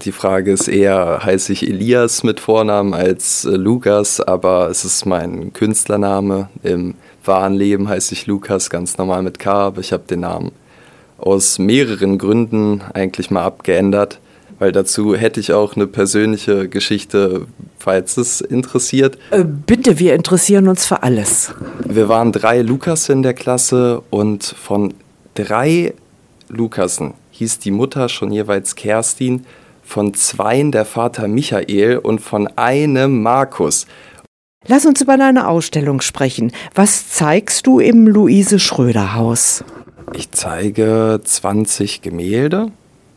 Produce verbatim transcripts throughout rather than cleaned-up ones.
die Frage ist eher, heiße ich Elias mit Vornamen als äh, Lukas, aber es ist mein Künstlername. Im wahren Leben heiße ich Lukas, ganz normal mit K, aber ich habe den Namen aus mehreren Gründen eigentlich mal abgeändert, weil dazu hätte ich auch eine persönliche Geschichte, falls es interessiert. Äh, bitte, wir interessieren uns für alles. Wir waren drei Lukas in der Klasse und von drei Lukasen hieß die Mutter schon jeweils Kerstin, von zweien der Vater Michael und von einem Markus. Lass uns über deine Ausstellung sprechen. Was zeigst du im Luise-Schröder-Haus? Ich zeige zwanzig Gemälde,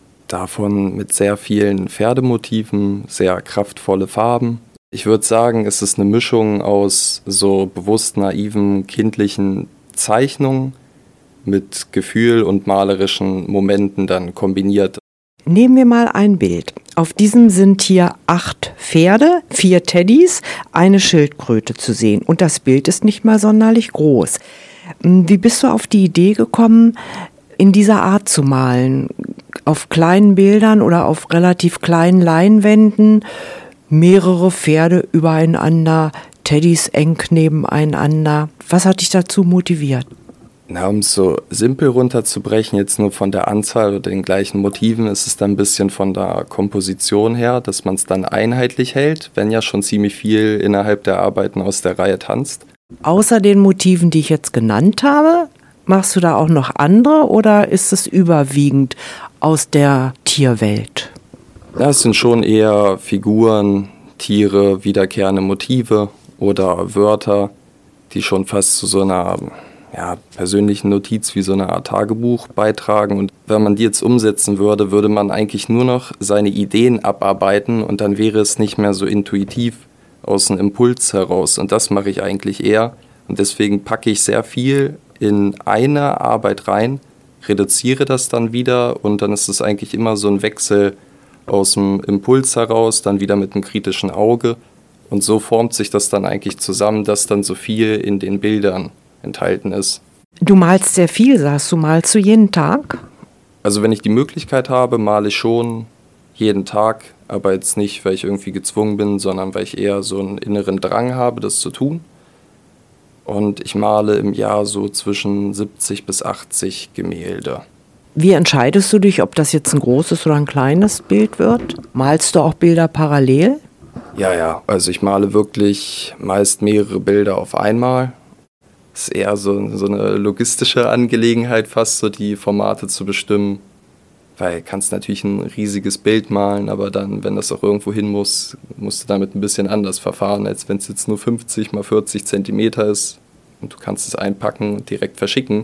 davon mit sehr vielen Pferdemotiven, sehr kraftvolle Farben. Ich würde sagen, es ist eine Mischung aus so bewusst naiven, kindlichen Zeichnungen mit Gefühl und malerischen Momenten dann kombiniert. Nehmen wir mal ein Bild. Auf diesem sind hier acht Pferde, vier Teddys, eine Schildkröte zu sehen. Und das Bild ist nicht mal sonderlich groß. Wie bist du auf die Idee gekommen, in dieser Art zu malen? Auf kleinen Bildern oder auf relativ kleinen Leinwänden, mehrere Pferde übereinander, Teddys eng nebeneinander. Was hat dich dazu motiviert? Na, um es so simpel runterzubrechen, jetzt nur von der Anzahl oder den gleichen Motiven, ist es dann ein bisschen von der Komposition her, dass man es dann einheitlich hält, wenn ja schon ziemlich viel innerhalb der Arbeiten aus der Reihe tanzt. Außer den Motiven, die ich jetzt genannt habe, machst du da auch noch andere oder ist es überwiegend aus der Tierwelt? Das sind schon eher Figuren, Tiere, wiederkehrende Motive oder Wörter, die schon fast zu so einer ja, persönlichen Notiz wie so eine Art Tagebuch beitragen. Und wenn man die jetzt umsetzen würde, würde man eigentlich nur noch seine Ideen abarbeiten und dann wäre es nicht mehr so intuitiv aus einem Impuls heraus. Und das mache ich eigentlich eher. Und deswegen packe ich sehr viel in eine Arbeit rein, reduziere das dann wieder und dann ist es eigentlich immer so ein Wechsel aus dem Impuls heraus, dann wieder mit einem kritischen Auge. Und so formt sich das dann eigentlich zusammen, dass dann so viel in den Bildern enthalten ist. Du malst sehr viel, sagst du, malst du jeden Tag? Also wenn ich die Möglichkeit habe, male ich schon jeden Tag, aber jetzt nicht, weil ich irgendwie gezwungen bin, sondern weil ich eher so einen inneren Drang habe, das zu tun. Und ich male im Jahr so zwischen siebzig bis achtzig Gemälde. Wie entscheidest du dich, ob das jetzt ein großes oder ein kleines Bild wird? Malst du auch Bilder parallel? Ja, ja, also ich male wirklich meist mehrere Bilder auf einmal. Es ist eher so, so eine logistische Angelegenheit, fast so die Formate zu bestimmen. Weil du kannst natürlich ein riesiges Bild malen, aber dann, wenn das auch irgendwo hin muss, musst du damit ein bisschen anders verfahren, als wenn es jetzt nur fünfzig mal vierzig Zentimeter ist und du kannst es einpacken und direkt verschicken.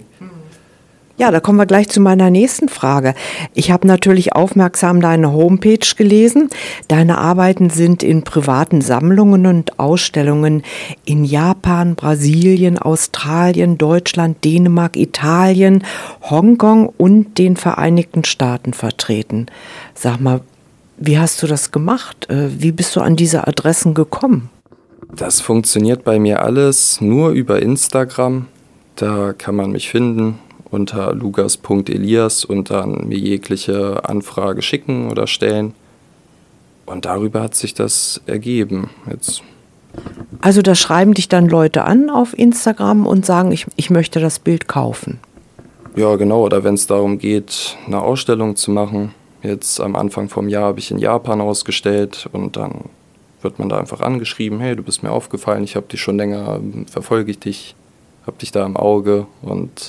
Ja, da kommen wir gleich zu meiner nächsten Frage. Ich habe natürlich aufmerksam deine Homepage gelesen. Deine Arbeiten sind in privaten Sammlungen und Ausstellungen in Japan, Brasilien, Australien, Deutschland, Dänemark, Italien, Hongkong und den Vereinigten Staaten vertreten. Sag mal, wie hast du das gemacht? Wie bist du an diese Adressen gekommen? Das funktioniert bei mir alles nur über Instagram. Da kann man mich finden unter lukas punkt elias und dann mir jegliche Anfrage schicken oder stellen. Und darüber hat sich das ergeben jetzt. Also da schreiben dich dann Leute an auf Instagram und sagen, ich, ich möchte das Bild kaufen. Ja, genau. Oder wenn es darum geht, eine Ausstellung zu machen. Jetzt am Anfang vom Jahr habe ich in Japan ausgestellt und dann wird man da einfach angeschrieben, hey, du bist mir aufgefallen, ich habe dich schon länger, verfolge ich dich, habe dich da im Auge und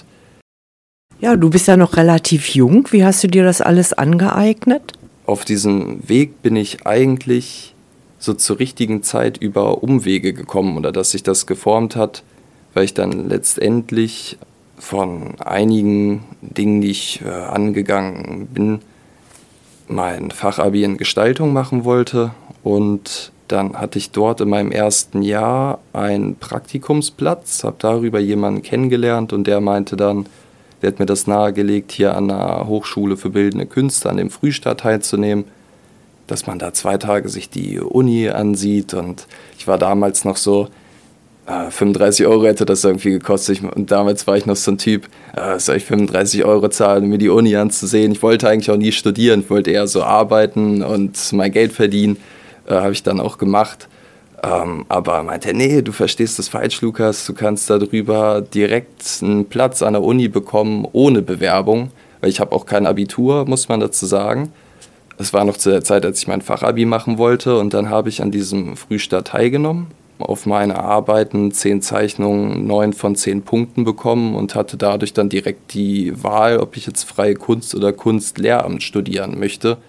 ja, du bist ja noch relativ jung. Wie hast du dir das alles angeeignet? Auf diesem Weg bin ich eigentlich so zur richtigen Zeit über Umwege gekommen oder dass sich das geformt hat, weil ich dann letztendlich von einigen Dingen, die ich äh, angegangen bin, mein Fachabi in Gestaltung machen wollte und dann hatte ich dort in meinem ersten Jahr einen Praktikumsplatz, habe darüber jemanden kennengelernt und der meinte dann, der hat mir das nahegelegt, hier an der Hochschule für Bildende Künste, an dem Frühstart teilzunehmen, dass man da zwei Tage sich die Uni ansieht. Und ich war damals noch so, äh, fünfunddreißig Euro hätte das irgendwie gekostet. Und damals war ich noch so ein Typ, äh, soll ich fünfunddreißig Euro zahlen, um mir die Uni anzusehen? Ich wollte eigentlich auch nie studieren, ich wollte eher so arbeiten und mein Geld verdienen. Äh, habe ich dann auch gemacht. Ähm, aber meinte, nee, du verstehst das falsch, Lukas, du kannst darüber direkt einen Platz an der Uni bekommen, ohne Bewerbung, weil ich habe auch kein Abitur, muss man dazu sagen. Es war noch zu der Zeit, als ich mein Fachabi machen wollte, und dann habe ich an diesem Frühstart teilgenommen, auf meine Arbeiten zehn Zeichnungen, neun von zehn Punkten bekommen und hatte dadurch dann direkt die Wahl, ob ich jetzt freie Kunst oder Kunstlehramt studieren möchte.